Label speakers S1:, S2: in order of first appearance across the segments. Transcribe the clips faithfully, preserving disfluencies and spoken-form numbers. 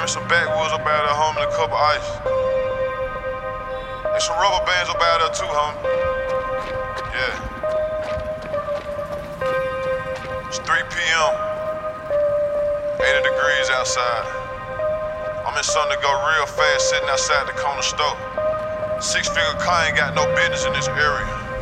S1: There's some backwoods up out there, homie, and a cup of ice. There's some rubber bands up out there too, homie. Yeah. It's three P M eighty degrees outside. I'm in something to go real fast, sitting outside the corner store. Six-figure car ain't got no business in this area.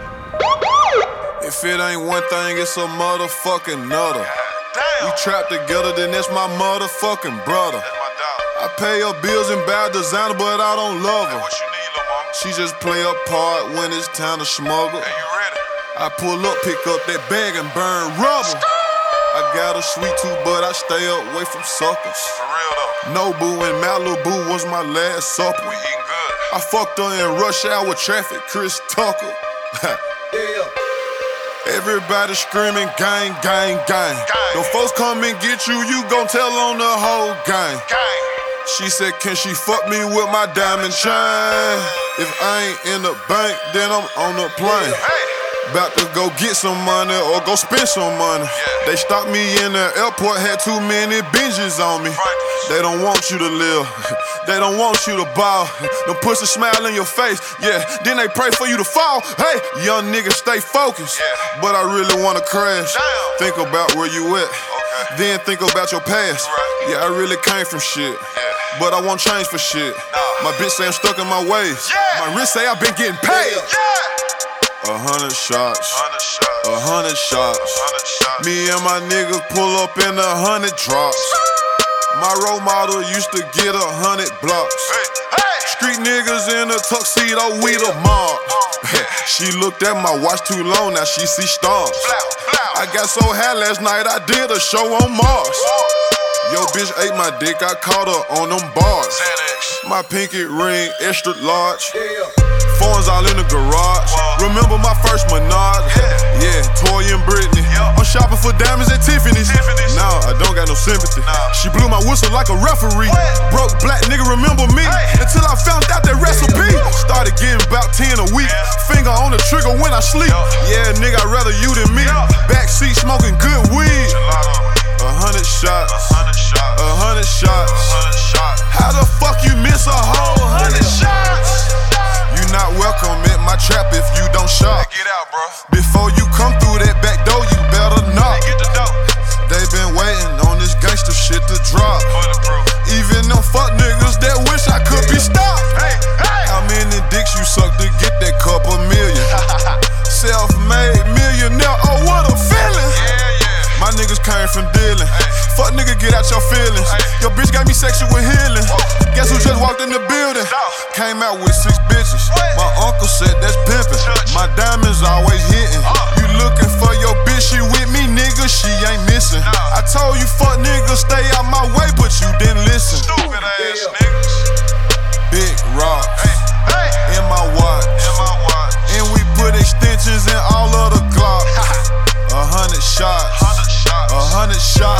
S2: If it ain't one thing, it's a motherfucking nutter.
S1: Damn.
S2: We trapped together, then that's my motherfucking brother.
S1: That's my dog.
S2: I pay her bills and buy designer, but I don't love
S1: Hey,
S2: her.
S1: what you need, lil' mama?
S2: She just play a part when it's time to smuggle.
S1: Hey, you ready?
S2: I pull up, pick up that bag and burn rubber. I got a sweet tooth, but I stay away from suckers.
S1: For real though.
S2: Nobu and Malibu was my last supper.
S1: We eating good.
S2: I fucked her in rush hour traffic, Chris Tucker. Everybody screaming, gang, gang, gang.
S1: Gang.
S2: Them folks come and get you, you gon' tell on the whole gang.
S1: Gang.
S2: She said, can she fuck me with my diamond chain? If I ain't in the bank, then I'm on the plane.
S1: Hey.
S2: About to go get some money or go spend some money.
S1: Yeah.
S2: They stopped me in the airport, had too many binges on me.
S1: Right.
S2: They don't want you to live, they don't want you to ball. Them pussy smile in your face, yeah, then they pray for you to fall. Hey, young nigga, stay focused.
S1: Yeah.
S2: But I really wanna crash.
S1: Damn.
S2: Think about where you at,
S1: Okay.
S2: then think about your past.
S1: Right.
S2: Yeah, I really came from shit,
S1: Yeah.
S2: but I won't change for shit.
S1: Nah.
S2: My bitch say I'm stuck in my ways.
S1: Yeah.
S2: My wrist say I been getting paid.
S1: Yeah.
S2: A hundred shots,
S1: Hundred shots.
S2: a hundred shots.
S1: Hundred shots.
S2: Me and my niggas pull up in a hundred drops. My role model used to get a hundred blocks.
S1: Hey. Hey.
S2: Street niggas in a tuxedo, we the mob. She looked at my watch too long, now she see stars.
S1: Blow. Blow.
S2: I got so high last night, I did a show on Mars. Yo, bitch ate my dick, I caught her on them bars.
S1: Xanax.
S2: My pinky ring, extra large. Phones all in the garage. Remember my first Menard?
S1: Yeah.
S2: Yeah, Toy and Britney.
S1: Yeah.
S2: I'm shopping for diamonds at Tiffany's.
S1: Tiffany's.
S2: Nah, I don't got no sympathy.
S1: Nah.
S2: She blew my whistle like a referee.
S1: What?
S2: Broke black nigga, remember me?
S1: Hey.
S2: Until I found out that recipe. Started getting about ten a week.
S1: Yeah.
S2: Finger on the trigger when I sleep.
S1: Yeah.
S2: Yeah, nigga, I'd rather you than me.
S1: Yeah.
S2: Backseat smoking good weed.
S1: Gelato.
S2: A hundred shots.
S1: A hundred shots.
S2: A hundred shots.
S1: A hundred shots.
S2: How the fuck you miss a whole hundred
S1: Hundred shots.
S2: You not welcome at my trap if you don't shop.
S1: Hey, get out, bro.
S2: Before you come through that back door, you better knock.
S1: Hey, get the dope.
S2: They been waiting on this gangster shit to drop.
S1: Bulletproof.
S2: Even them fuck niggas that wish I could be stopped.
S1: Hey. Hey.
S2: How many dicks you suck to get that couple million? Self-made millionaire, oh what a feeling.
S1: Yeah, yeah.
S2: My niggas came from dealing. Fuck nigga, get out your feelings. Your bitch got me sexual healing. Guess who just walked in the building? Came out with six bitches. My uncle said that's pimpin'. My diamonds always hitting. You looking for your bitch, she with me, nigga, she ain't missing. I told you fuck niggas, stay out my way, but you didn't listen.
S1: Stupid ass niggas.
S2: Big rocks
S1: Hey. Hey.
S2: in my watch.
S1: In my watch.
S2: And we put extensions in all of the Glocks. A hundred shots.
S1: Hundred shots.
S2: A hundred shots.